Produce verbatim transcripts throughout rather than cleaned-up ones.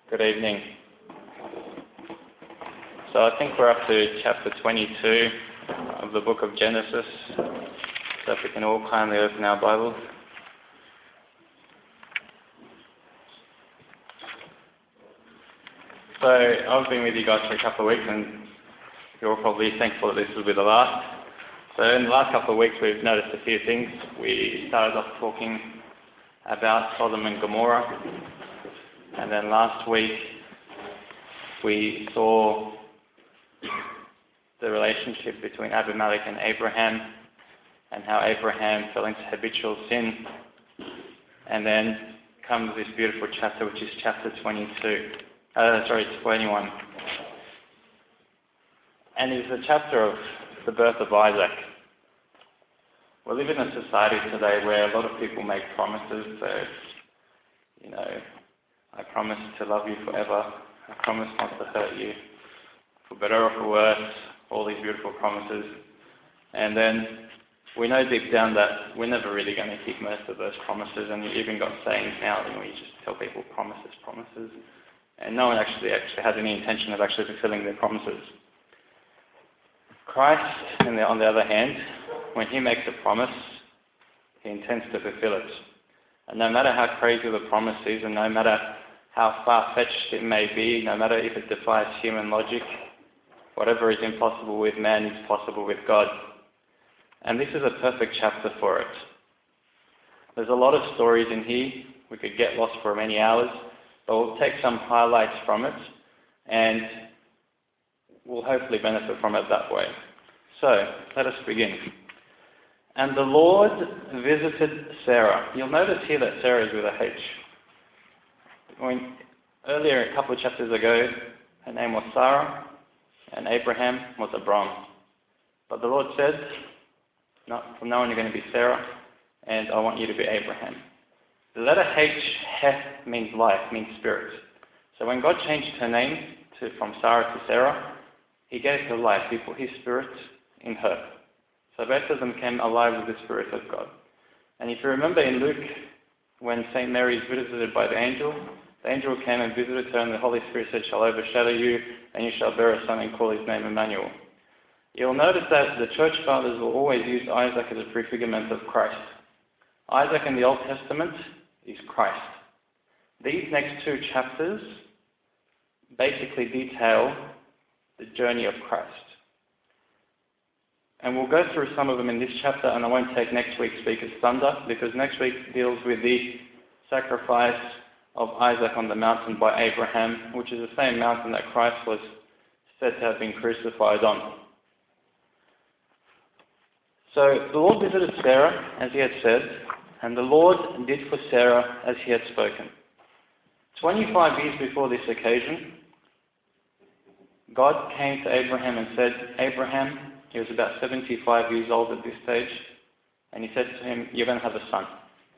Good evening. So I think we're up to chapter twenty-two of the book of Genesis. So if we can all kindly open our Bibles. So I've been with you guys for a couple of weeks and you're all probably thankful that this will be the last. So in the last couple of weeks we've noticed a few things. We started off talking about Sodom and Gomorrah. And then last week we saw the relationship between Abimelech and Abraham and how Abraham fell into habitual sin. And then comes this beautiful chapter, which is chapter twenty-two. Uh, sorry, twenty-one. And it's a chapter of the birth of Isaac. We live in a society today where a lot of people make promises. So, you know, I promise to love you forever. I promise not to hurt you, for better or for worse. All these beautiful promises. And then we know deep down that we're never really going to keep most of those promises. And you've even got sayings now, you know, you just tell people promises, promises. And no one actually actually has any intention of actually fulfilling their promises. Christ, on the, on the other hand, when he makes a promise, he intends to fulfill it. And no matter how crazy the promise is, and no matter how far-fetched it may be, no matter if it defies human logic, whatever is impossible with man is possible with God. And this is a perfect chapter for it. There's a lot of stories in here. We could get lost for many hours, but we'll take some highlights from it, and we'll hopefully benefit from it that way. So, let us begin. And the Lord visited Sarah. You'll notice here that Sarah is with a H. When, earlier, a couple of chapters ago, her name was Sarah, and Abraham was Abram. But the Lord said, no, from now on you're going to be Sarah, and I want you to be Abraham. The letter H, Heth, means life, means spirit. So when God changed her name to, from Sarah to Sarah, he gave her life. He put his spirit in her. So both of them came alive with the Spirit of God. And if you remember in Luke, when Saint Mary is visited by the angel, the angel came and visited her, and the Holy Spirit said, shall overshadow you, and you shall bear a son and call his name Emmanuel. You'll notice that the church fathers will always use Isaac as a prefigurement of Christ. Isaac in the Old Testament is Christ. These next two chapters basically detail the journey of Christ. And we'll go through some of them in this chapter, and I won't take next week's speaker's thunder, because next week deals with the sacrifice of Isaac on the mountain by Abraham, which is the same mountain that Christ was said to have been crucified on. So the Lord visited Sarah, as he had said, and the Lord did for Sarah as he had spoken. twenty-five years before this occasion, God came to Abraham and said, Abraham, he was about seventy-five years old at this stage, and he said to him, you're going to have a son.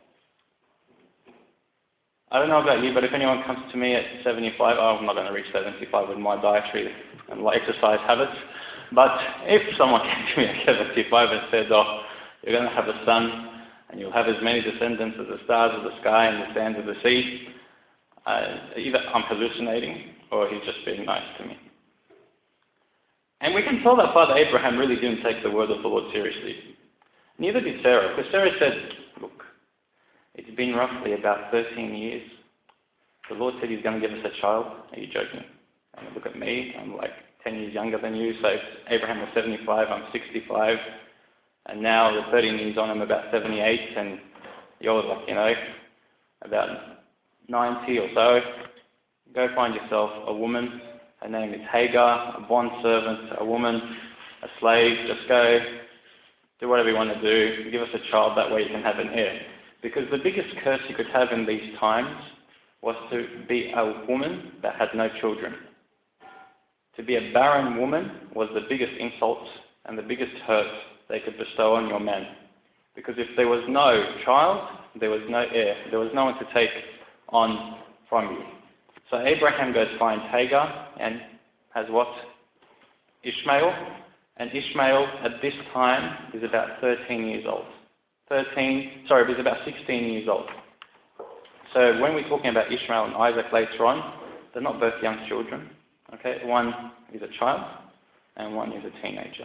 I don't know about you, but if anyone comes to me at seventy-five, oh, I'm not going to reach seventy-five with my dietary and exercise habits, but if someone came to me at seventy-five and said, oh, you're going to have a son, and you'll have as many descendants as the stars of the sky and the sands of the sea, uh, either I'm hallucinating or he's just being nice to me. And we can tell that Father Abraham really didn't take the word of the Lord seriously. Neither did Sarah, because Sarah said, look, it's been roughly about thirteen years. The Lord said he's going to give us a child. Are you joking? And look at me, I'm like ten years younger than you, so Abraham was seventy-five, I'm sixty-five, and now the thirteen years on, I'm about seventy-eight, and you're like, you know, about ninety or so. Go find yourself a woman. Her name is Hagar, a bondservant, a woman, a slave. Just go, do whatever you want to do. Give us a child, that way you can have an heir. Because the biggest curse you could have in these times was to be a woman that had no children. To be a barren woman was the biggest insult and the biggest hurt they could bestow on your man. Because if there was no child, there was no heir. There was no one to take on from you. So Abraham goes find Hagar and has what? Ishmael. And Ishmael at this time is about thirteen years old. thirteen, sorry, he's about sixteen years old. So when we're talking about Ishmael and Isaac later on, they're not both young children. Okay, one is a child and one is a teenager.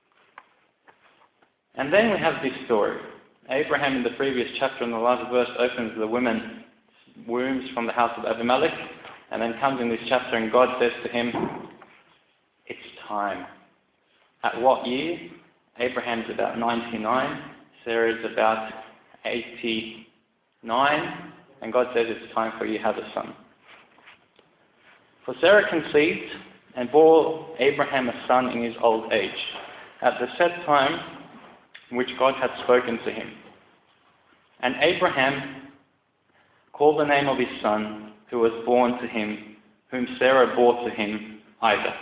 And then we have this story. Abraham in the previous chapter in the last verse opens the women's wombs from the house of Abimelech, and then comes in this chapter and God says to him, it's time. At what year? Abraham's about ninety-nine, Sarah's about eighty-nine, and God says it's time for you to have a son. For Sarah conceived and bore Abraham a son in his old age, at the set time which God had spoken to him. And Abraham called the name of his son, who was born to him, whom Sarah bore to him, Isaac.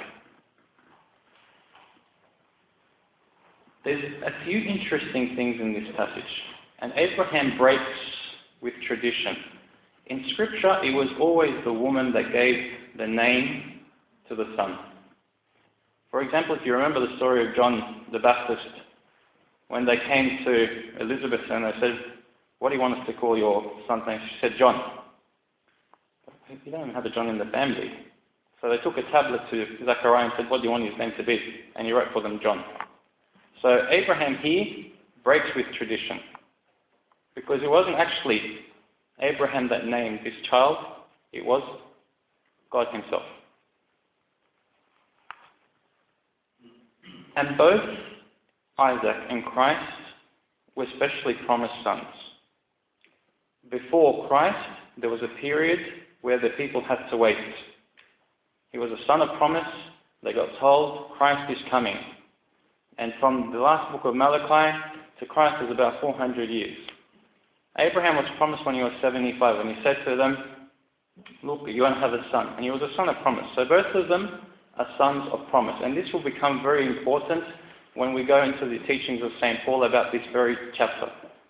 There's a few interesting things in this passage, and Abraham breaks with tradition. In Scripture, it was always the woman that gave the name to the son. For example, if you remember the story of John the Baptist, when they came to Elizabeth and they said, what do you want us to call your son's name? She said, John. You don't even have a John in the family. So they took a tablet to Zechariah and said, what do you want his name to be? And he wrote for them John. So Abraham here breaks with tradition, because it wasn't actually Abraham that named this child, it was God himself. And both Isaac and Christ were specially promised sons. Before Christ, there was a period where the people had to wait. He was a son of promise. They got told, Christ is coming. And from the last book of Malachi to Christ was about four hundred years. Abraham was promised when he was seventy-five, and he said to them, look, you're going to have a son. And he was a son of promise. So both of them are sons of promise. And this will become very important when we go into the teachings of Saint Paul about this very chapter.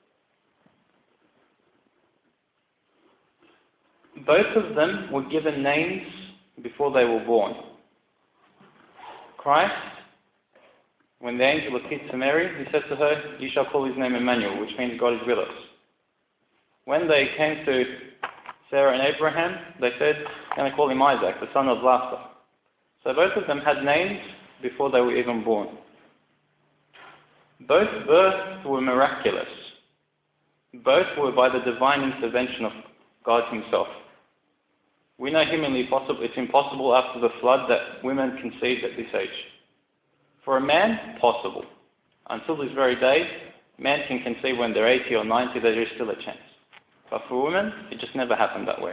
Both of them were given names before they were born. Christ, when the angel appeared to Mary, he said to her, you shall call his name Emmanuel, which means God is with us. When they came to Sarah and Abraham, they said, I'm going to call him Isaac, the son of laughter. So both of them had names before they were even born. Both births were miraculous. Both were by the divine intervention of God himself. We know humanly possible, it's impossible after the flood that women conceived at this age. For a man, possible. Until this very day, men can conceive when they're eighty or ninety, there is still a chance. But for women, it just never happened that way.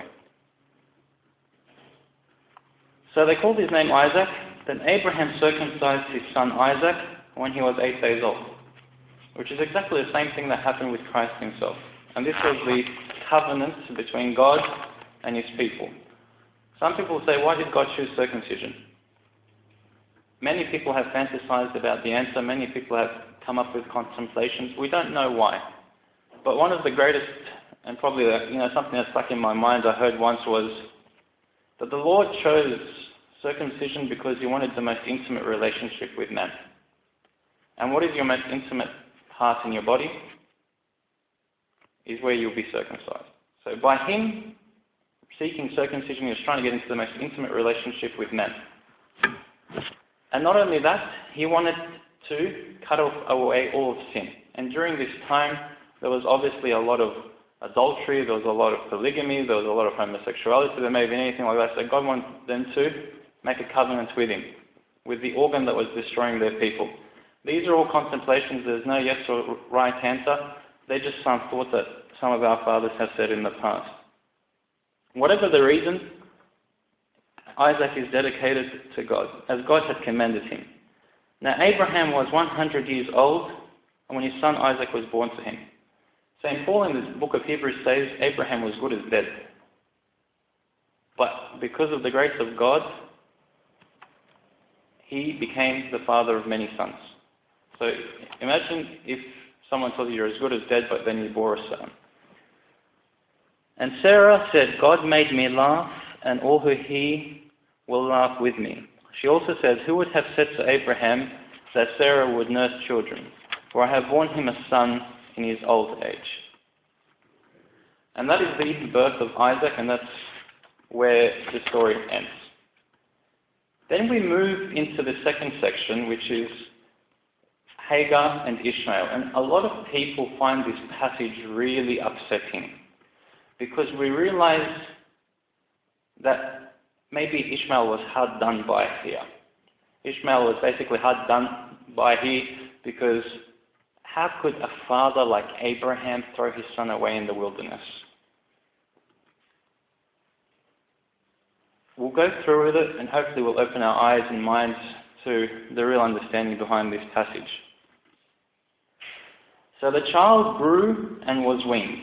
So they called his name Isaac. Then Abraham circumcised his son Isaac when he was eight days old, which is exactly the same thing that happened with Christ himself. And this was the covenant between God and his people. Some people say, why did God choose circumcision? Many people have fantasized about the answer. Many people have come up with contemplations. We don't know why. But one of the greatest, and probably you know something that stuck in my mind I heard once, was that the Lord chose circumcision because he wanted the most intimate relationship with man. And what is your most intimate part in your body? Is where you'll be circumcised. So by him seeking circumcision, he was trying to get into the most intimate relationship with men. And not only that, he wanted to cut off away all of sin. And during this time, there was obviously a lot of adultery, there was a lot of polygamy, there was a lot of homosexuality, there may have been anything like that. So God wanted them to make a covenant with him, with the organ that was destroying their people. These are all contemplations. There's no yes or right answer. They're just some thoughts that some of our fathers have said in the past. Whatever the reason, Isaac is dedicated to God, as God had commanded him. Now Abraham was one hundred years old, and when his son Isaac was born to him. Saint Paul in the book of Hebrews says Abraham was good as dead. But because of the grace of God, he became the father of many sons. So imagine if someone told you you're as good as dead, but then you bore a son. And Sarah said, God made me laugh, and all who hear will laugh with me. She also says, who would have said to Abraham that Sarah would nurse children? For I have borne him a son in his old age. And that is the birth of Isaac, and that's where the story ends. Then we move into the second section, which is Hagar and Ishmael. And a lot of people find this passage really upsetting because we realize that maybe Ishmael was hard done by here. Ishmael was basically hard done by here because how could a father like Abraham throw his son away in the wilderness? We'll go through with it and hopefully we'll open our eyes and minds to the real understanding behind this passage. So the child grew and was weaned.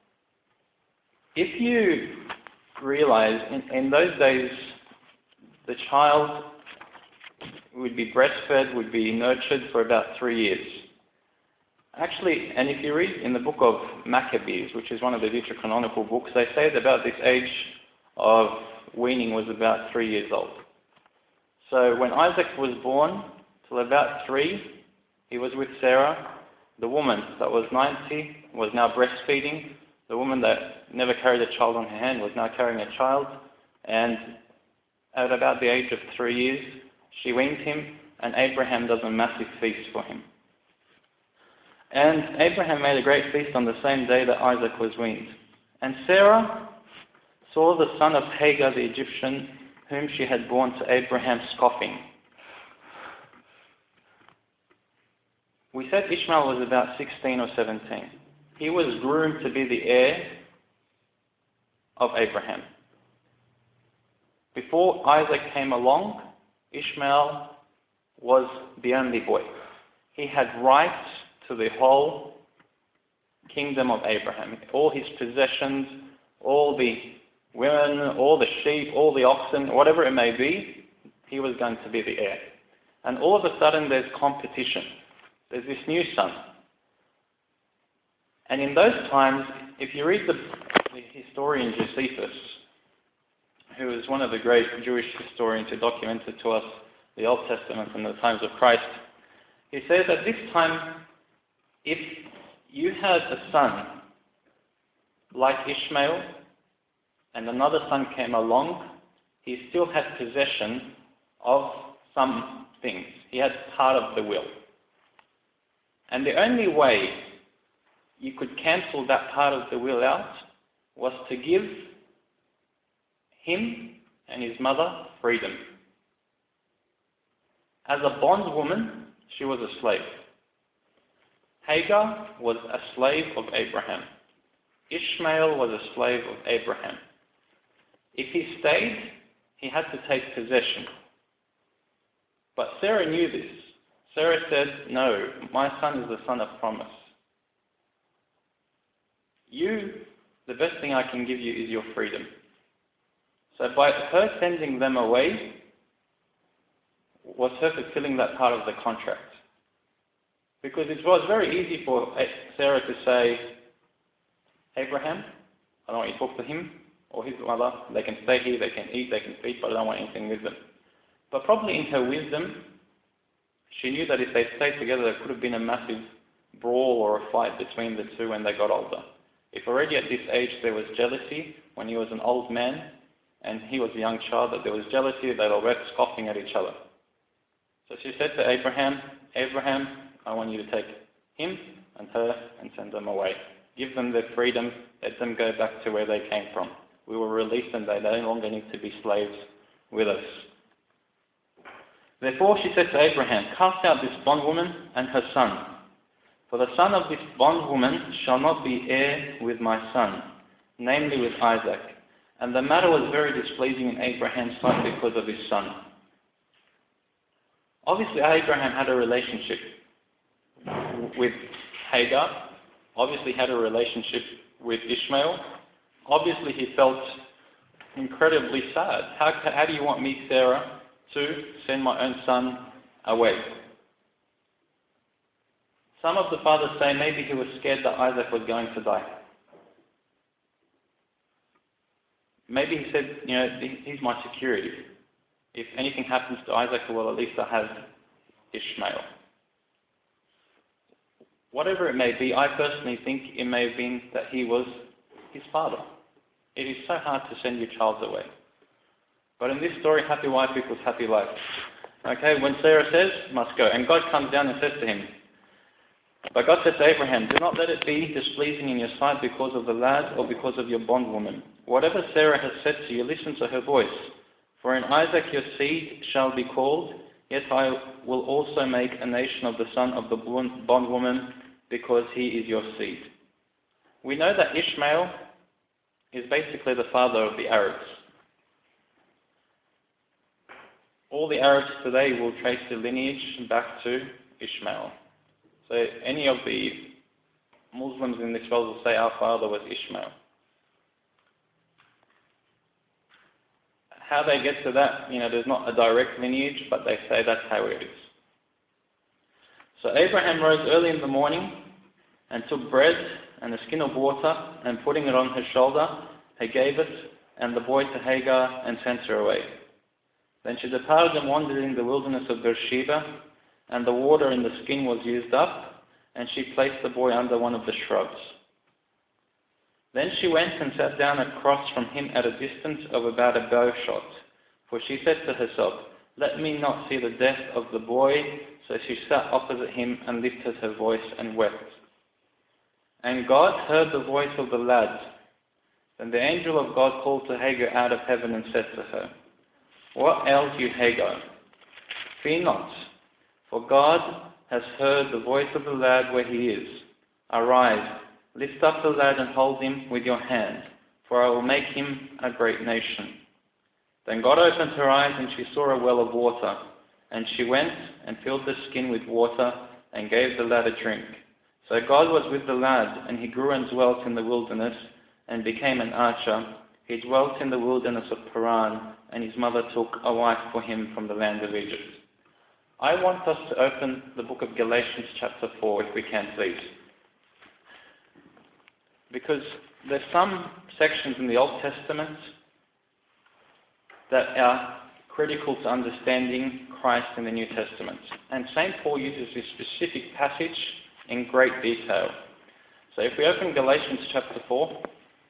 If you realize, in, in those days, the child would be breastfed, would be nurtured for about three years. Actually, and if you read in the book of Maccabees, which is one of the deuterocanonical books, they say that about this age of weaning was about three years old. So when Isaac was born, till about three, he was with Sarah. The woman that was ninety was now breastfeeding. The woman that never carried a child on her hand was now carrying a child. And at about the age of three years, she weaned him, and Abraham does a massive feast for him. And Abraham made a great feast on the same day that Isaac was weaned. And Sarah saw the son of Hagar the Egyptian, whom she had borne to Abraham, scoffing. We said Ishmael was about sixteen or seventeen. He was groomed to be the heir of Abraham. Before Isaac came along, Ishmael was the only boy. He had rights to the whole kingdom of Abraham. All his possessions, all the women, all the sheep, all the oxen, whatever it may be, he was going to be the heir. And all of a sudden there's competition. There's this new son. And in those times, if you read the, the historian Josephus, who is one of the great Jewish historians who documented to us the Old Testament and the times of Christ, he says at this time, if you had a son like Ishmael and another son came along, he still had possession of some things. He had part of the will. And the only way you could cancel that part of the will out was to give him and his mother freedom. As a bondwoman, she was a slave. Hagar was a slave of Abraham. Ishmael was a slave of Abraham. If he stayed, he had to take possession. But Sarah knew this. Sarah said, no, my son is the son of promise. You, the best thing I can give you is your freedom. So by her sending them away, was her fulfilling that part of the contract. Because it was very easy for Sarah to say, Abraham, I don't want you to talk to him or his mother. They can stay here, they can eat, they can speak, but I don't want anything with them. But probably in her wisdom, she knew that if they stayed together, there could have been a massive brawl or a fight between the two when they got older. If already at this age there was jealousy, when he was an old man and he was a young child, that there was jealousy, they were both scoffing at each other. So she said to Abraham, Abraham, I want you to take him and her and send them away. Give them their freedom, let them go back to where they came from. We will release them, they no longer need to be slaves with us. Therefore she said to Abraham, cast out this bondwoman and her son. For the son of this bondwoman shall not be heir with my son, namely with Isaac. And the matter was very displeasing in Abraham's sight because of his son. Obviously Abraham had a relationship with Hagar, obviously had a relationship with Ishmael. Obviously he felt incredibly sad. How, how do you want me, Sarah, to send my own son away? Some of the fathers say maybe he was scared that Isaac was going to die. Maybe he said, you know, he's my security. If anything happens to Isaac, well, at least I have Ishmael. Whatever it may be, I personally think it may have been that he was his father. It is so hard to send your child away. But in this story, happy wife equals happy life. Okay, when Sarah says, must go, and God comes down and says to him, but God said to Abraham, do not let it be displeasing in your sight because of the lad or because of your bondwoman. Whatever Sarah has said to you, listen to her voice. For in Isaac your seed shall be called, yet I will also make a nation of the son of the bondwoman, because he is your seed. We know that Ishmael is basically the father of the Arabs. All the Arabs today will trace their lineage back to Ishmael. So any of the Muslims in this world will say our father was Ishmael. How they get to that, you know, there's not a direct lineage, but they say that's how it is. So Abraham rose early in the morning and took bread and a skin of water, and putting it on her shoulder, he gave it and the boy to Hagar and sent her away. Then she departed and wandered in the wilderness of Beersheba, and the water in the skin was used up, and she placed the boy under one of the shrubs. Then she went and sat down across from him at a distance of about a bow shot, for she said to herself, let me not see the death of the boy. So she sat opposite him and lifted her voice and wept. And God heard the voice of the lad. Then the angel of God called to Hagar out of heaven and said to her, what ails you, Hagar? Fear not, for God has heard the voice of the lad where he is. Arise, lift up the lad and hold him with your hand, for I will make him a great nation. Then God opened her eyes, and she saw a well of water. And she went and filled the skin with water and gave the lad a drink. So God was with the lad, and he grew and dwelt in the wilderness and became an archer. He dwelt in the wilderness of Paran, and his mother took a wife for him from the land of Egypt. I want us to open the book of Galatians chapter four, if we can, please. Because there's some sections in the Old Testament that are critical to understanding Christ in the New Testament. And Saint Paul uses this specific passage in great detail. So if we open Galatians chapter four,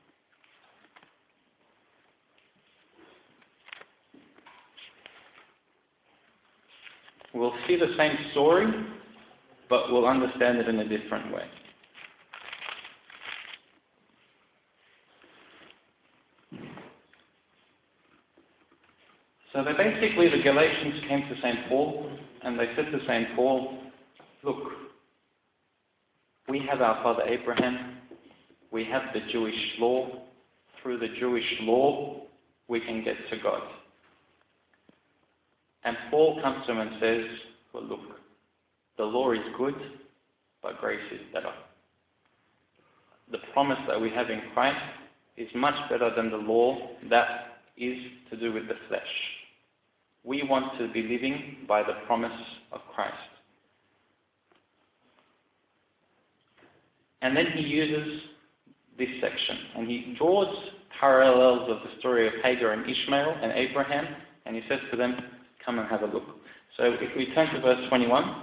we'll see the same story, but we'll understand it in a different way. So they basically, the Galatians came to Saint Paul, and they said to Saint Paul, look, we have our father Abraham, we have the Jewish law. Through the Jewish law, we can get to God. And Paul comes to him and says, well, look, the law is good, but grace is better. The promise that we have in Christ is much better than the law that is to do with the flesh. We want to be living by the promise of Christ. And then he uses this section, and he draws parallels of the story of Hagar and Ishmael and Abraham, and he says to them, come and have a look. So if we turn to verse twenty-one,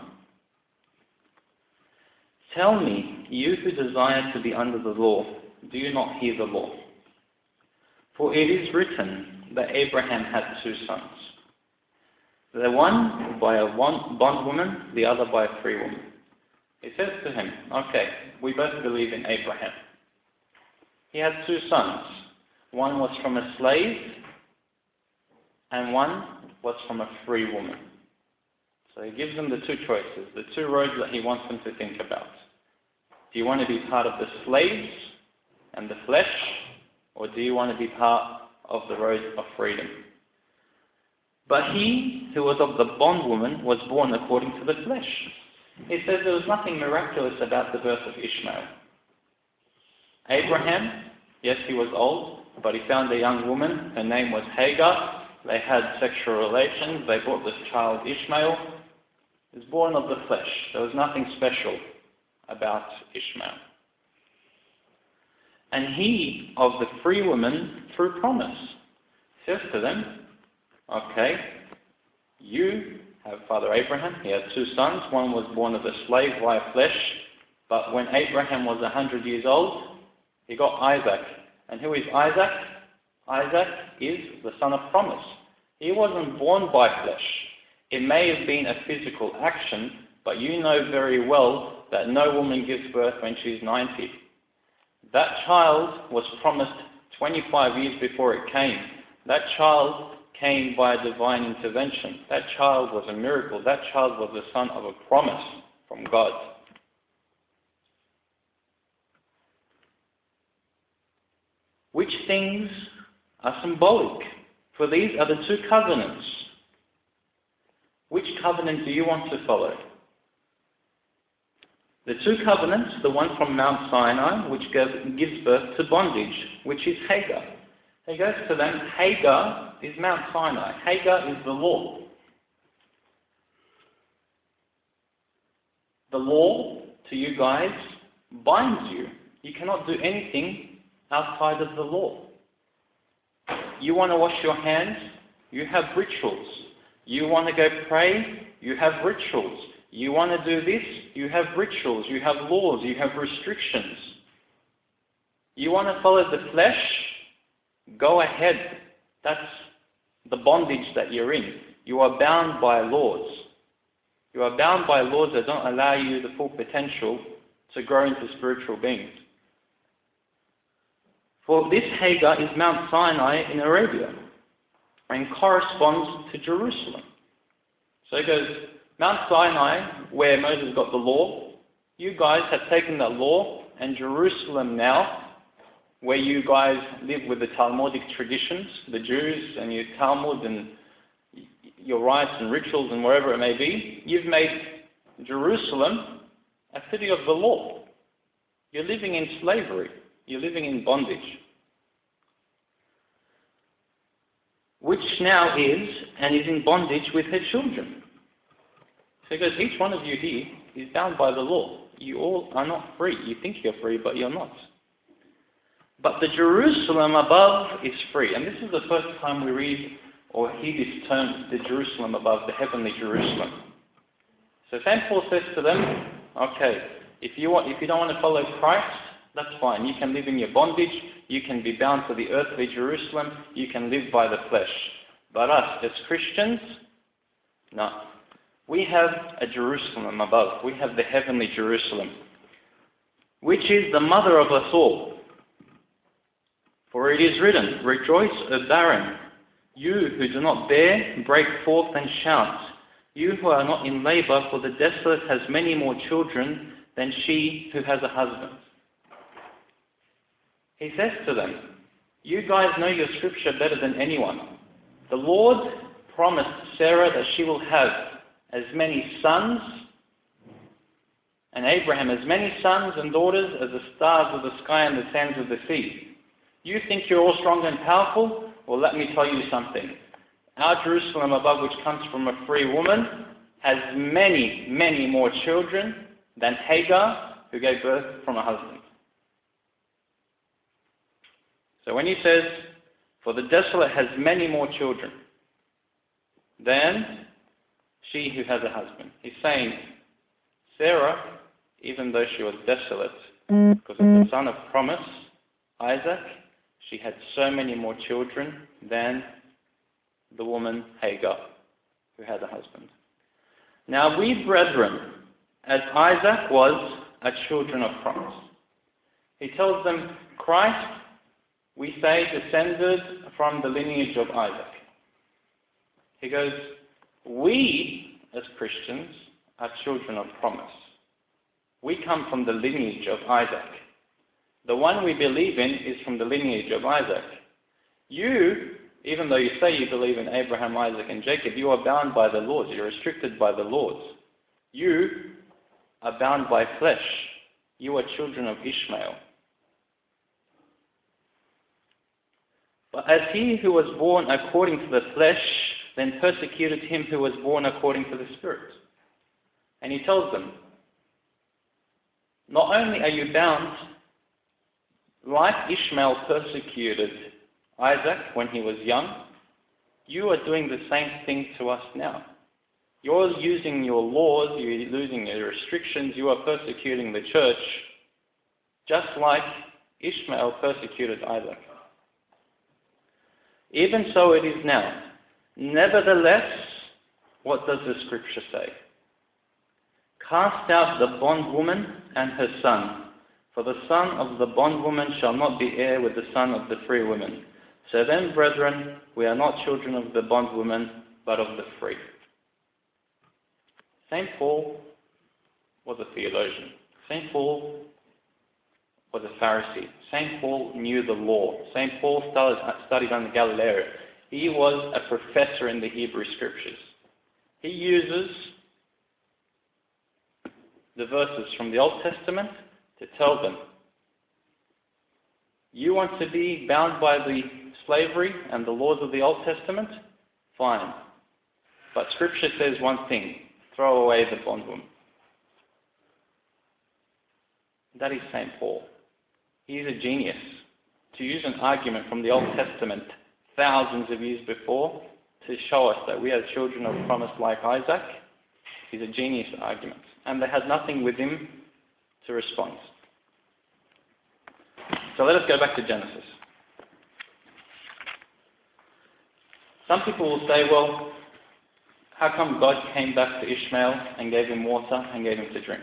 tell me, you who desire to be under the law, do you not hear the law? For it is written that Abraham had two sons, the one by a bondwoman, the other by a free woman. He says to him, okay, we both believe in Abraham. He had two sons. One was from a slave, and one was from a free woman. So he gives them the two choices, the two roads that he wants them to think about. Do you want to be part of the slaves and the flesh, or do you want to be part of the road of freedom? But he who was of the bondwoman was born according to the flesh. He says there was nothing miraculous about the birth of Ishmael. Abraham, yes, he was old, but he found a young woman. Her name was Hagar. They had sexual relations. They brought this child Ishmael. He was born of the flesh. There was nothing special about Ishmael. And he, of the free woman, through promise, says to them, okay, you have Father Abraham. He had two sons. One was born of a slave via flesh, but when Abraham was a hundred years old, he got Isaac, And who is Isaac? Isaac is the son of promise. He wasn't born by flesh. It may have been a physical action, but you know very well that no woman gives birth when she's ninety. That child was promised twenty-five years before it came. That child came by divine intervention. That child was a miracle. That child was the son of a promise from God. Which things are symbolic? For these are the two covenants. Which covenant do you want to follow? The two covenants, the one from Mount Sinai, which gives birth to bondage, which is Hagar. He goes to them, Hagar is Mount Sinai. Hagar is the law. The law, to you guys, binds you. You cannot do anything outside of the law. You want to wash your hands? You have rituals. You want to go pray? You have rituals. You want to do this? You have rituals. You have laws. You have restrictions. You want to follow the flesh? Go ahead. That's the bondage that you're in. You are bound by laws. You are bound by laws that don't allow you the full potential to grow into spiritual beings. For this Hagar is Mount Sinai in Arabia and corresponds to Jerusalem. So it goes, Mount Sinai, where Moses got the law, you guys have taken that law, and Jerusalem now, where you guys live with the Talmudic traditions, the Jews and your Talmud and your rites and rituals and wherever it may be, you've made Jerusalem a city of the law. You're living in slavery. You're living in bondage. Which now is and is in bondage with her children. So because each one of you here is bound by the law. You all are not free. You think you're free, but you're not. But the Jerusalem above is free. And this is the first time we read or hear this term, the Jerusalem above, the heavenly Jerusalem. So Saint Paul says to them, okay, if you want, if you don't want to follow Christ, that's fine. You can live in your bondage. You can be bound to the earthly Jerusalem. You can live by the flesh. But us, as Christians, no. We have a Jerusalem above. We have the heavenly Jerusalem, which is the mother of us all. For it is written, rejoice, O barren, you who do not bear, break forth and shout. You who are not in labor, for the desolate has many more children than she who has a husband. He says to them, you guys know your scripture better than anyone. The Lord promised Sarah that she will have as many sons, and Abraham as many sons and daughters as the stars of the sky and the sands of the sea. You think you're all strong and powerful? Well, let me tell you something. Our Jerusalem above, which comes from a free woman, has many, many more children than Hagar, who gave birth from a husband. So when he says, for the desolate has many more children than she who has a husband, he's saying, Sarah, even though she was desolate, because of the son of promise, Isaac, she had so many more children than the woman Hagar, who had a husband. Now we, brethren, as Isaac was, are children of promise. He tells them, Christ, we say, descended from the lineage of Isaac. He goes, we, as Christians, are children of promise. We come from the lineage of Isaac. The one we believe in is from the lineage of Isaac. You, even though you say you believe in Abraham, Isaac, and Jacob, you are bound by the laws. You're restricted by the laws. You are bound by flesh. You are children of Ishmael. But as he who was born according to the flesh then persecuted him who was born according to the Spirit. And he tells them, not only are you bound, like Ishmael persecuted Isaac when he was young, you are doing the same thing to us now. You're using your laws, you're losing your restrictions, you are persecuting the church, just like Ishmael persecuted Isaac. Even so it is now. Nevertheless, what does the scripture say? Cast out the bondwoman and her son, for the son of the bondwoman shall not be heir with the son of the free woman. So then, brethren, we are not children of the bondwoman, but of the free. Saint Paul was a theologian. Saint Paul was a Pharisee. Saint Paul knew the law. Saint Paul studied, studied under Galileo. He was a professor in the Hebrew Scriptures. He uses the verses from the Old Testament to tell them, you want to be bound by the slavery and the laws of the Old Testament? Fine. But Scripture says one thing, throw away the bondwoman. That is Saint Paul. He is a genius. To use an argument from the Old Testament thousands of years before to show us that we are children of promise like Isaac is a genius argument. And they had nothing with him to respond. So let us go back to Genesis. Some people will say, well, how come God came back to Ishmael and gave him water and gave him to drink?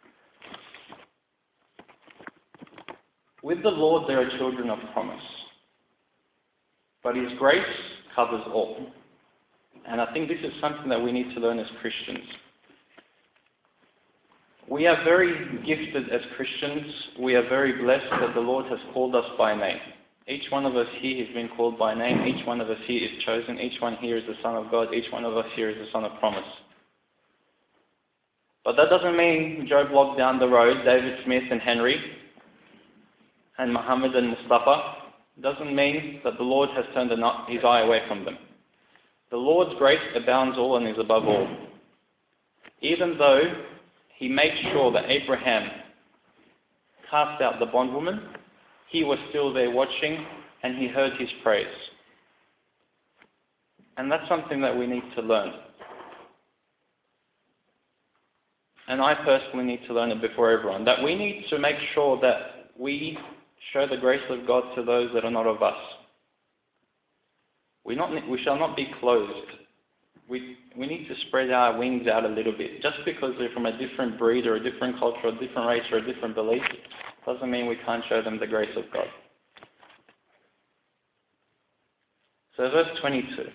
With the Lord there are children of promise. But His grace covers all. And I think this is something that we need to learn as Christians. We are very gifted as Christians. We are very blessed that the Lord has called us by name. Each one of us here has been called by name. Each one of us here is chosen. Each one here is the Son of God. Each one of us here is the Son of promise. But that doesn't mean Joe Block down the road, David Smith and Henry, and Muhammad and Mustafa. It doesn't mean that the Lord has turned His eye away from them. The Lord's grace abounds all and is above all. Even though He made sure that Abraham cast out the bondwoman, He was still there watching and He heard his praise. And that's something that we need to learn. And I personally need to learn it before everyone, that we need to make sure that we show the grace of God to those that are not of us. We, not, we shall not be closed. We, we need to spread our wings out a little bit. Just because they're from a different breed or a different culture or a different race or a different belief doesn't mean we can't show them the grace of God. So verse twenty-two.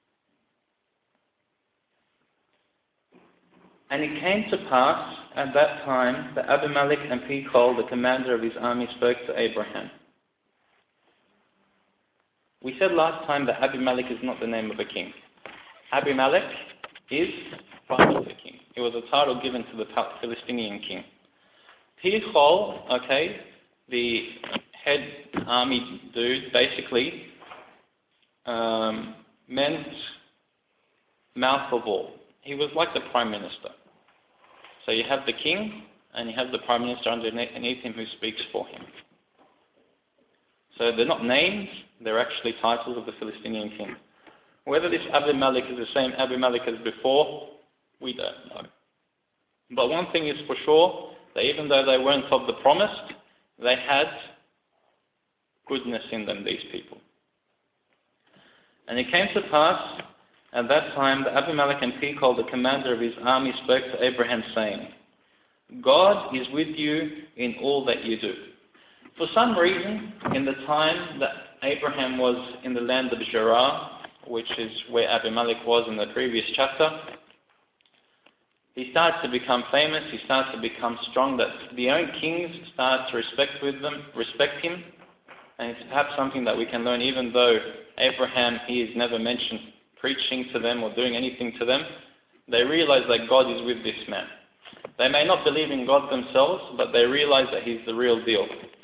And it came to pass at that time that Abimelech and Phicol, the commander of his army, spoke to Abraham. We said last time that Abimelech is not the name of a king. Abimelech is father of the king. It was a title given to the Philistinian king. Phicol, okay, the head army dude, basically um, meant mouth of all. He was like the prime minister. So you have the king and you have the prime minister underneath him who speaks for him. So they're not names, they're actually titles of the Philistinian king. Whether this Abimelech is the same Abimelech as before, we don't know. But one thing is for sure, that even though they weren't of the promised, they had goodness in them, these people. And it came to pass at that time that Abimelech and Phicol, the commander of his army, spoke to Abraham, saying, God is with you in all that you do. For some reason, in the time that Abraham was in the land of Gerar, which is where Abimelech was in the previous chapter, he started to become famous, he started to become strong, that the own kings started to respect with them, respect him, and it's perhaps something that we can learn, even though Abraham, he is never mentioned preaching to them or doing anything to them, they realize that God is with this man. They may not believe in God themselves, but they realize that He's the real deal.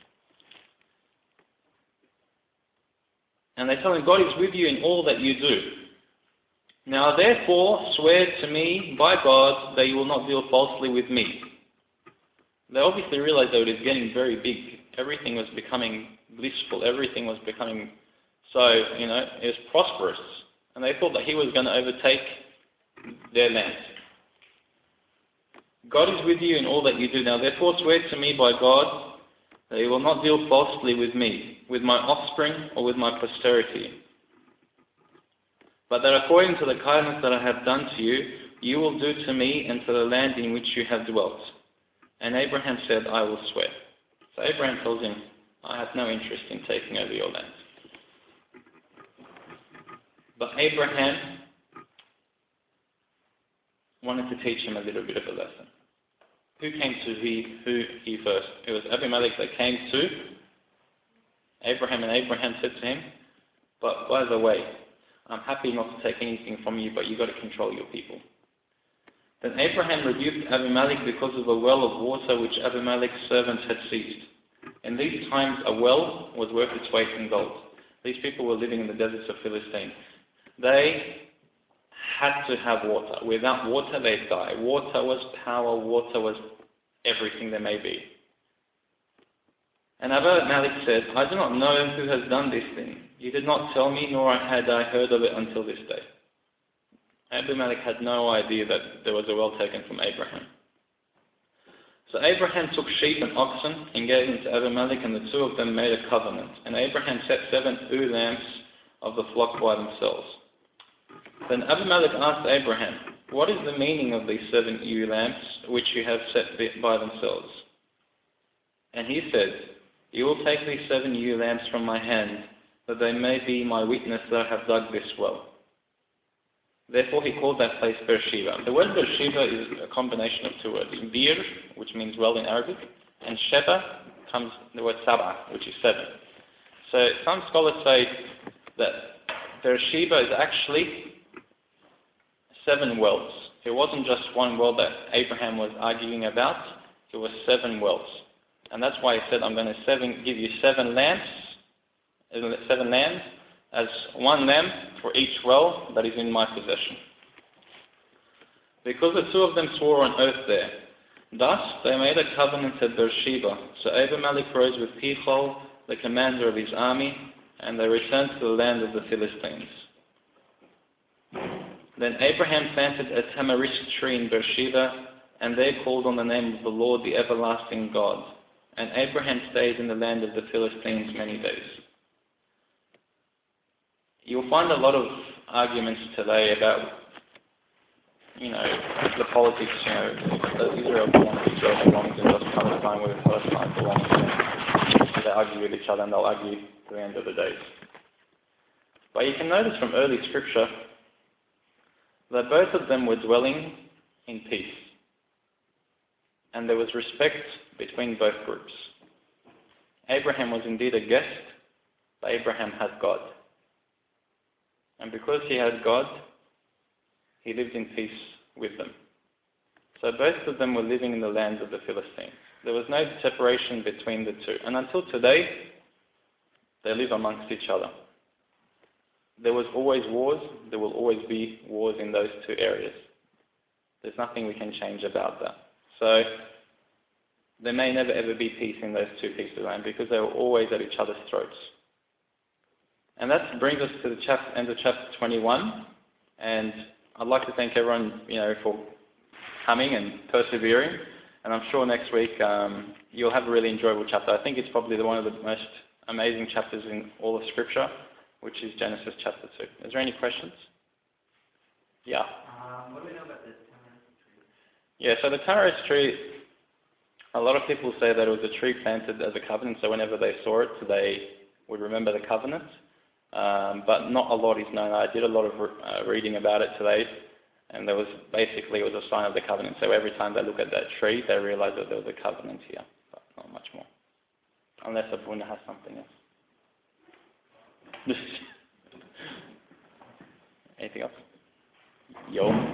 And they tell him, God is with you in all that you do. Now therefore swear to me by God that you will not deal falsely with me. They obviously realized that it was getting very big. Everything was becoming blissful. Everything was becoming so, you know, it was prosperous. And they thought that he was going to overtake their land. God is with you in all that you do. Now therefore swear to me by God that you will not deal falsely with me, with my offspring, or with my posterity, but that according to the kindness that I have done to you, you will do to me and to the land in which you have dwelt. And Abraham said, I will swear. So Abraham tells him, I have no interest in taking over your land. But Abraham wanted to teach him a little bit of a lesson. Who came to he, who he first? It was Abimelech that came to Abraham, and Abraham said to him, but by the way, I'm happy not to take anything from you, but you've got to control your people. Then Abraham rebuked Abimelech because of a well of water which Abimelech's servants had seized. In these times a well was worth its weight in gold. These people were living in the deserts of Philistine. They had to have water. Without water they'd die. Water was power, water was everything there may be. And Abimelech said, I do not know who has done this thing. You did not tell me, nor had I heard of it until this day. Abimelech had no idea that there was a well taken from Abraham. So Abraham took sheep and oxen and gave them to Abimelech, and the two of them made a covenant. And Abraham set seven ewe lambs of the flock by themselves. Then Abimelech asked Abraham, what is the meaning of these seven ewe lambs which you have set by themselves? And he said, you will take these seven ewe lambs from my hand, that they may be my witness that I have dug this well. Therefore he called that place Beersheba. The word Beersheba is a combination of two words. Bir, which means well in Arabic, and Sheba comes the word Saba, which is seven. So some scholars say that Beersheba is actually seven wells. It wasn't just one well that Abraham was arguing about, it was seven wells. And that's why he said, I'm going to seven, give you seven lamps, seven lambs, as one lamb for each well that is in my possession. Because the two of them swore an oath there. Thus they made a covenant at Beersheba. So Abimelech rose with Pichol, the commander of his army, and they returned to the land of the Philistines. Then Abraham planted a tamarisk tree in Beersheba, and there called on the name of the Lord, the everlasting God. And Abraham stayed in the land of the Philistines many days. You'll find a lot of arguments today about, you know, the politics, you know, does Israel belong to Israel belongs and does Palestine where Palestine belongs to. They argue with each other and they'll argue to the end of the days. But you can notice from early scripture that both of them were dwelling in peace. And there was respect between both groups. Abraham was indeed a guest, but Abraham had God. And because he had God, he lived in peace with them. So both of them were living in the land of the Philistines. There was no separation between the two. And until today, they live amongst each other. There was always wars. There will always be wars in those two areas. There's nothing we can change about that. So there may never ever be peace in those two pieces of land because they were always at each other's throats. And that brings us to the chapter, end of chapter twenty-one. And I'd like to thank everyone, you know, for coming and persevering. And I'm sure next week um, you'll have a really enjoyable chapter. I think it's probably the, one of the most amazing chapters in all of Scripture, which is Genesis chapter two. Is there any questions? Yeah. Um, what do we know about the tamarisk tree? Yeah, so the tamarisk tree, a lot of people say that it was a tree planted as a covenant, so whenever they saw it, they would remember the covenant. Um, but not a lot is known. I did a lot of uh, reading about it today, and there was basically it was a sign of the covenant. So every time they look at that tree, they realize that there was a covenant here, but not much more. Unless Abuna has something else. Anything else? Yo. Um,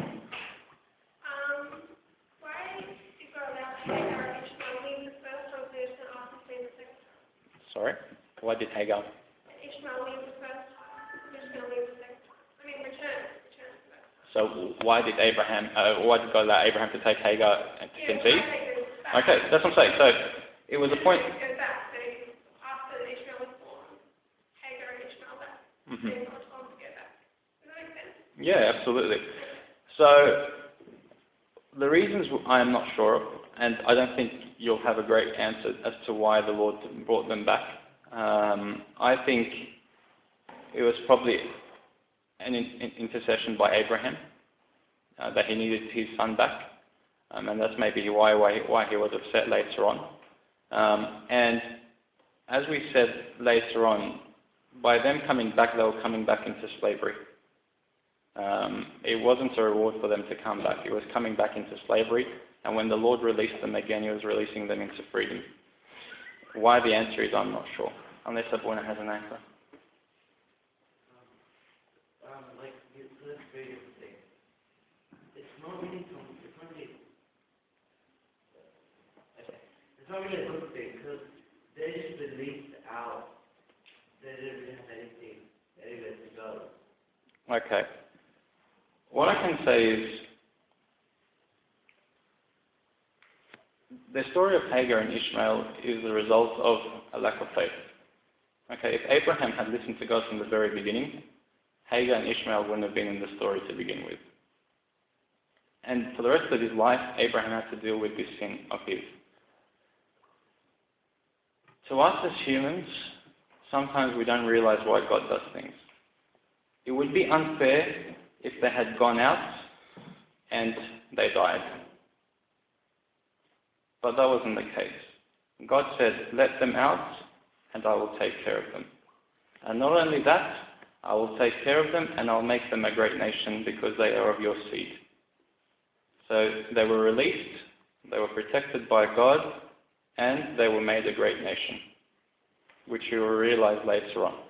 why did God allow Hagar and Ishmael leave the first translation and ask to stay the second time? Sorry? Why did Hagar? Ishmael leave the first time, Ishmael leave the second time. I mean, return, return the first time. So why did Abraham, uh, why did God allow Abraham to take Hagar and to Yeah, conceive? why they go back? Okay, that's what I'm saying. So it was a point. They go back. They, after Ishmael was born, Hagar and Ishmael left. Mm-hmm. They're not told to go back. Does that make sense? Yeah, absolutely. So the reasons I am not sure of, and I don't think you'll have a great answer as to why the Lord brought them back. Um, I think it was probably an in- intercession by Abraham uh, that he needed his son back, um, and that's maybe why, why why he was upset later on. Um, and as we said later on, by them coming back, they were coming back into slavery. Um, it wasn't a reward for them to come back. It was coming back into slavery, and when the Lord released them again, he was releasing them into freedom. Why the answer is, I'm not sure, unless Abuna has an answer. Um, like, it's a very different thing. It's not really, it's not really, okay. It's not really a good thing, because they just released out. They didn't really have anything, anywhere to go. Okay. What I can say is, the story of Hagar and Ishmael is the result of a lack of faith. Okay, if Abraham had listened to God from the very beginning, Hagar and Ishmael wouldn't have been in the story to begin with. And for the rest of his life, Abraham had to deal with this sin of his. To us as humans, sometimes we don't realize why God does things. It would be unfair if they had gone out and they died. But that wasn't the case. God said, let them out and I will take care of them. And not only that, I will take care of them and I'll make them a great nation because they are of your seed. So they were released, they were protected by God, and they were made a great nation, which you will realize later on.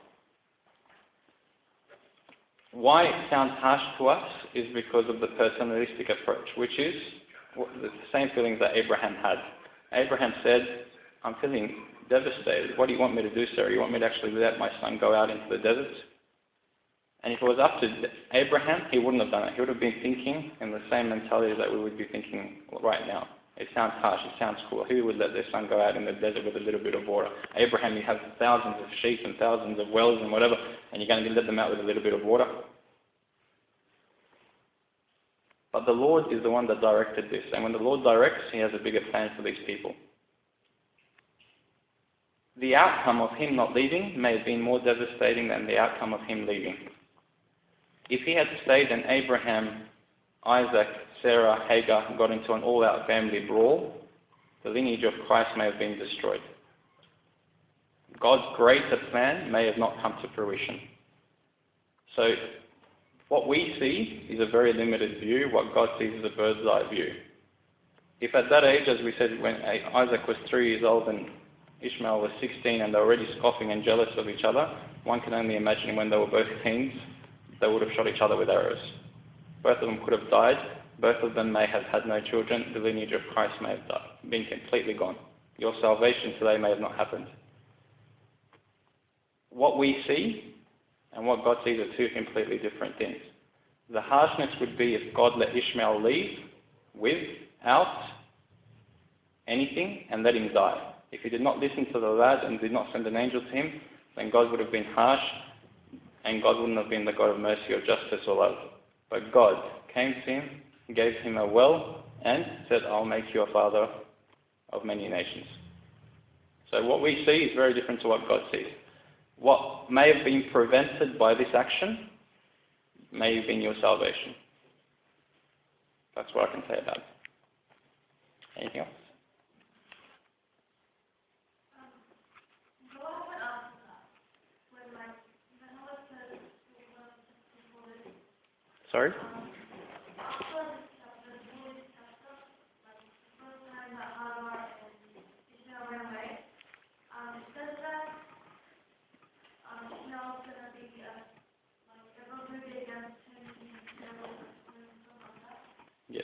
Why it sounds harsh to us is because of the personalistic approach, which is the same feelings that Abraham had. Abraham said, I'm feeling devastated. What do you want me to do, sir? You want me to actually let my son go out into the desert? And if it was up to Abraham, he wouldn't have done it. He would have been thinking in the same mentality that we would be thinking right now. It sounds harsh, it sounds cruel. Who would let their son go out in the desert with a little bit of water? Abraham, you have thousands of sheep and thousands of wells and whatever, and you're going to let them out with a little bit of water? But the Lord is the one that directed this. And when the Lord directs, he has a bigger plan for these people. The outcome of him not leaving may have been more devastating than the outcome of him leaving. If he had stayed and Abraham, Isaac, Sarah, Hagar got into an all-out family brawl, the lineage of Christ may have been destroyed. God's greater plan may have not come to fruition. So what we see is a very limited view. What God sees is a bird's eye view. If at that age, as we said, when Isaac was three years old and Ishmael was sixteen and they were already scoffing and jealous of each other, one can only imagine when they were both teens, they would have shot each other with arrows. Both of them could have died. Both of them may have had no children. The lineage of Christ may have died, been completely gone. Your salvation today may have not happened. What we see and what God sees are two completely different things. The harshness would be if God let Ishmael leave without anything and let him die. If he did not listen to the lad and did not send an angel to him, then God would have been harsh and God wouldn't have been the God of mercy or justice or love. But God came to him, gave him a well, and said, I'll make you a father of many nations. So what we see is very different to what God sees. What may have been prevented by this action may have been your salvation. That's what I can say about it. Anything else? Sorry? Yes.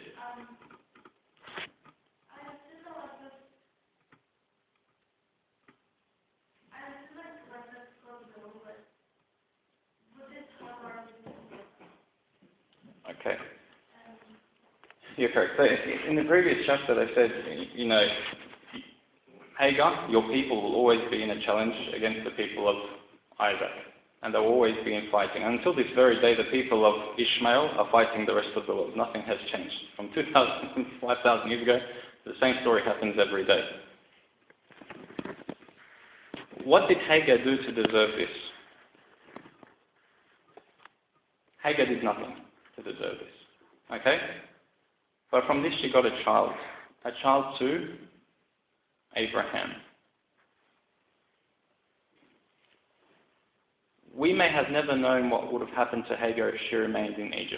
Okay. You're correct. So in the previous chapter they said, you know, Hagar, your people will always be in a challenge against the people of Isaac. And they will always be in fighting. And until this very day, the people of Ishmael are fighting the rest of the world. Nothing has changed. From two thousand, five thousand years ago, The same story happens every day. What did Hagar do to deserve this? Hagar did nothing to deserve this. Okay? But from this she got a child. A child to Abraham. We may have never known what would have happened to Hagar if she remained in Egypt.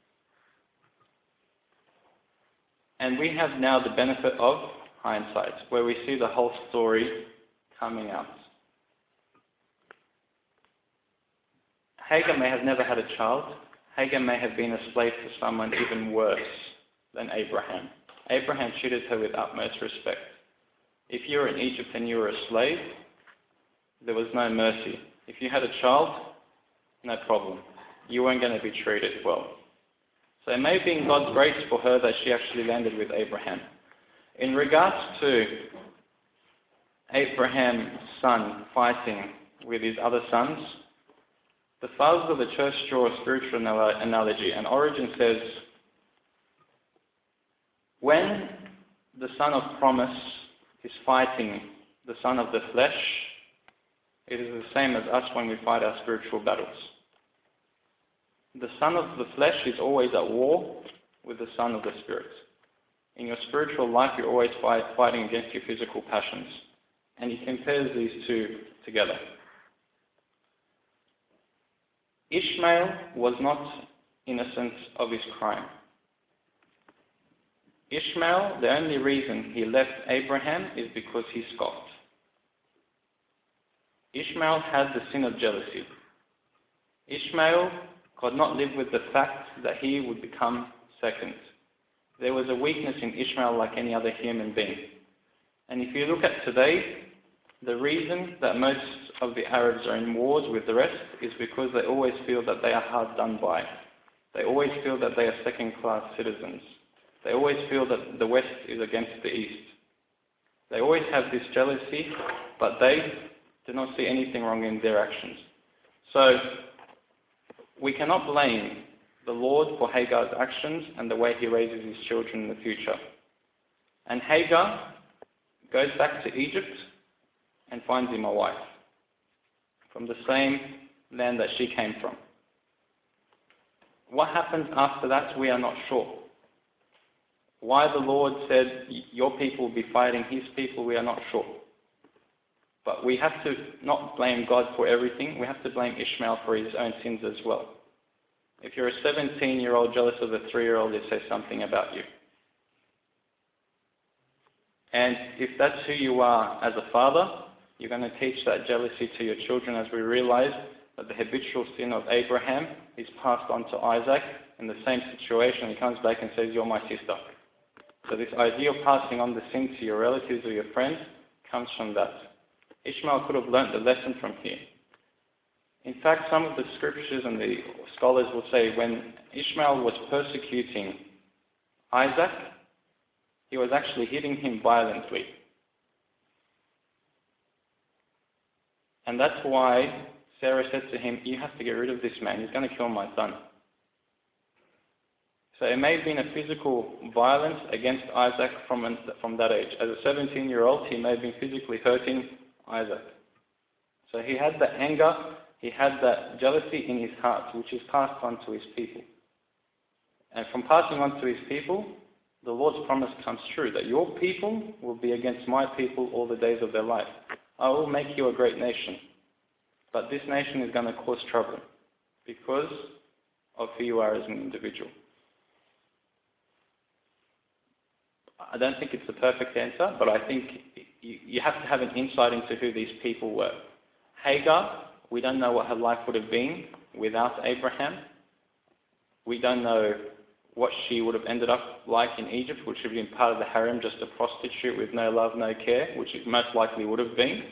And we have now the benefit of hindsight, where we see the whole story coming out. Hagar may have never had a child. Hagar may have been a slave to someone even worse than Abraham. Abraham treated her with utmost respect. If you were in Egypt and you were a slave, there was no mercy. If you had a child, no problem. You weren't going to be treated well. So it may have been God's grace for her that she actually landed with Abraham. In regards to Abraham's son fighting with his other sons, the fathers of the church draw a spiritual analogy, and Origen says, when the son of promise is fighting the son of the flesh, it is the same as us when we fight our spiritual battles. The son of the flesh is always at war with the son of the spirit. In your spiritual life, you're always fight, fighting against your physical passions. And he compares these two together. Ishmael was not innocent of his crime. Ishmael, the only reason he left Abraham is because he scoffed. Ishmael had the sin of jealousy. Ishmael could not live with the fact that he would become second. There was a weakness in Ishmael like any other human being. And if you look at today, the reason that most of the Arabs are in wars with the rest is because they always feel that they are hard done by. They always feel that they are second-class citizens. They always feel that the West is against the East. They always have this jealousy, but they do not see anything wrong in their actions. So, we cannot blame the Lord for Hagar's actions and the way he raises his children in the future. And Hagar goes back to Egypt and finds him a wife from the same land that she came from. What happens after that, we are not sure. Why the Lord said, your people will be fighting his people, we are not sure. But we have to not blame God for everything. We have to blame Ishmael for his own sins as well. If you're a seventeen-year-old jealous of a three-year-old, it says something about you. And if that's who you are as a father, you're going to teach that jealousy to your children, as we realize that the habitual sin of Abraham is passed on to Isaac. In the same situation, he comes back and says, you're my sister. So this idea of passing on the sin to your relatives or your friends comes from that. Ishmael could have learnt the lesson from here. In fact, some of the scriptures and the scholars will say when Ishmael was persecuting Isaac, he was actually hitting him violently. And that's why Sarah said to him, you have to get rid of this man, he's going to kill my son. So it may have been a physical violence against Isaac from, an, from that age. As a seventeen-year-old, he may have been physically hurting Isaac. So he had that anger, he had that jealousy in his heart, which is passed on to his people. And from passing on to his people, the Lord's promise comes true, that your people will be against my people all the days of their life. I will make you a great nation. But this nation is going to cause trouble because of who you are as an individual. I don't think it's the perfect answer, but I think you, you have to have an insight into who these people were. Hagar, we don't know what her life would have been without Abraham. We don't know what she would have ended up like in Egypt, which would have been part of the harem, just a prostitute with no love, no care, which it most likely would have been.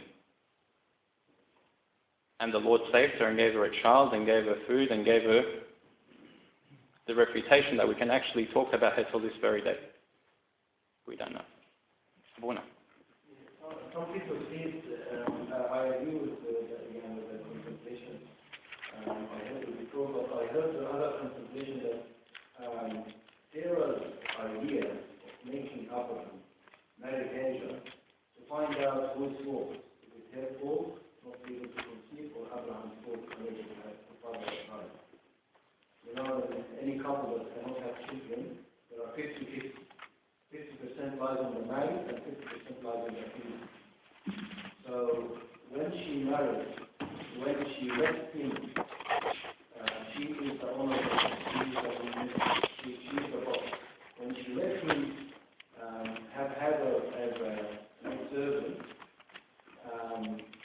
And the Lord saved her and gave her a child and gave her food and gave her the reputation that we can actually talk about her till this very day. We don't know. Buna. Some people see it, um, uh, I agree with the, the, again, with the contemplation. Um, I heard it before, but I heard another contemplation that um, Sarah's idea of making Abraham couple that cannot have children, there are fifty fifty. fifty percent lies on the married and fifty percent lies on the female. So when she married, when she left him, uh, she is the owner of the she is the, she, she is the boss. When she left him, um, have had her as a, an servant, um,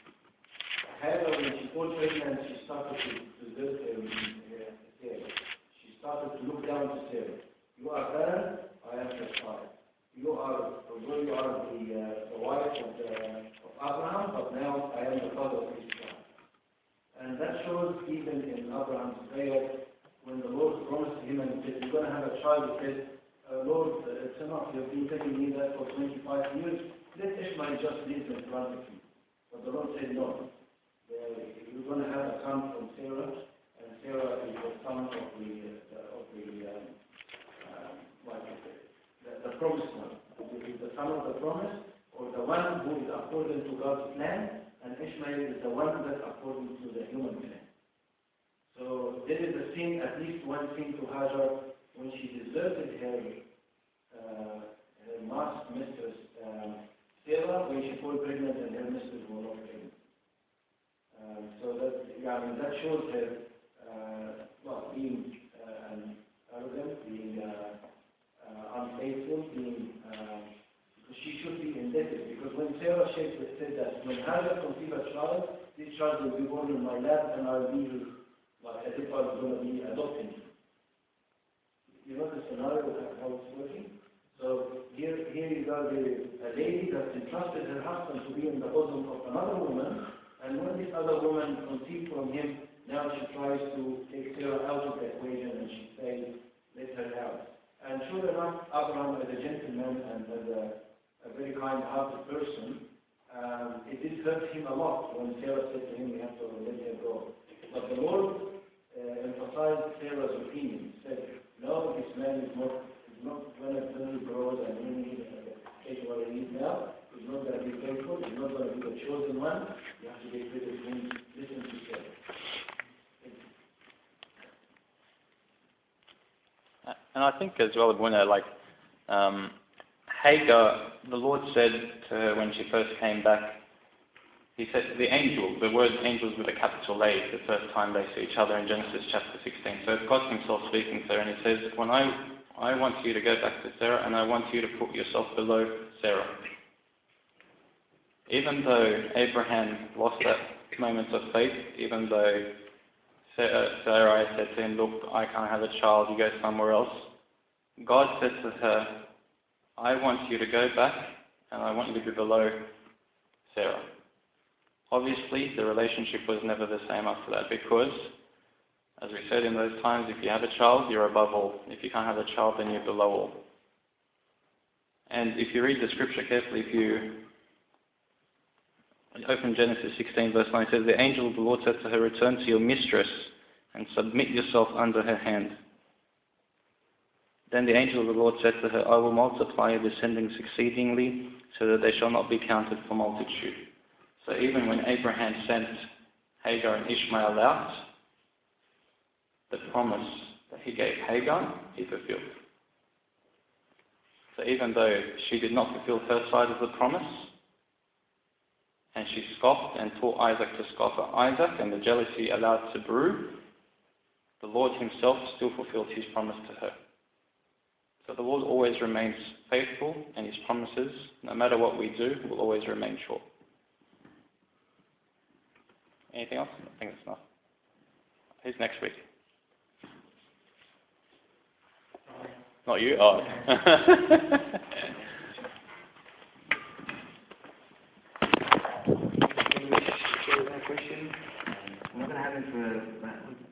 had her when she got pregnant, she started to desert her in her Sarah. She started to look down to Sarah. You are barren, I am your child. You are, although you are the, uh, the wife of, the, of Abraham, but now I am the father of his child. And that shows even in Abraham's prayer, when the Lord promised him and said, you're going to have a child, he said, uh, Lord, uh, it's enough, you've been telling me that for twenty-five years, let Ishmael just live in front of you. But the Lord said, no. Uh, you're going to have a son from Sarah, and Sarah is the son of the, uh, of the um, uh, what is it? The, the promised one. It is the son of the promise, or the one who is according to God's plan, and Ishmael is the one that's according to the human plan. So there is a sin, at least one sin to Hajar, when she deserted her, uh, her master mistress, um, Sarah, when she got pregnant and her mistress was not pregnant. Um, so that, yeah, I mean, that shows her, uh, well, being uh, arrogant, being uh, uh, unfaithful, being, uh, she should be indebted. Because when Sarah said that when Hagar conceive a child, this child will be born in my lap and I'll be like as if I was going to be adopting him. You know the scenario of how it's working? So here, here you got a, a lady that entrusted her husband to be in the bosom of another woman, and when this other woman conceived from him, now she tries to take Sarah out of the equation and she says, let her out. And sure enough, Abraham, as a gentleman and as a, a very kind-hearted person, um, it did hurt him a lot when Sarah said to him, you have to let her go. But the Lord uh, emphasized Sarah's opinion. He said, no, this man is not, is not when it really grows and when he takes what he needs now, he's not going to be faithful, he's not going to be the chosen one. You have to get rid of him. Listen to Sarah. And I think as well, Abuna, like um, Hagar, the Lord said to her when she first came back, He said the angel, the word angels with a capital A, the first time they see each other in Genesis chapter sixteen. So it's God himself speaking to her, and he says, when I, I want you to go back to Sarah, and I want you to put yourself below Sarah. Even though Abraham lost that moment of faith, even though Sarai said to him, look, I can't have a child, you go somewhere else, God said to her, I want you to go back, and I want you to be below Sarah. Obviously, the relationship was never the same after that, because, as we said in those times, if you have a child, you're above all. If you can't have a child, then you're below all. And if you read the scripture carefully, if you open Genesis sixteen, verse nine, it says, the angel of the Lord said to her, return to your mistress and submit yourself under her hand. Then the angel of the Lord said to her, I will multiply your descendants exceedingly, so that they shall not be counted for multitude. So even when Abraham sent Hagar and Ishmael out, the promise that he gave Hagar, he fulfilled. So even though she did not fulfill her side of the promise, and she scoffed and taught Isaac to scoff at Isaac, and the jealousy allowed to brew, the Lord himself still fulfilled his promise to her. So the Lord always remains faithful, and his promises, no matter what we do, will always remain sure. Anything else? I think that's enough. Who's next week? Not you? Oh. Question. I'm not going to have it for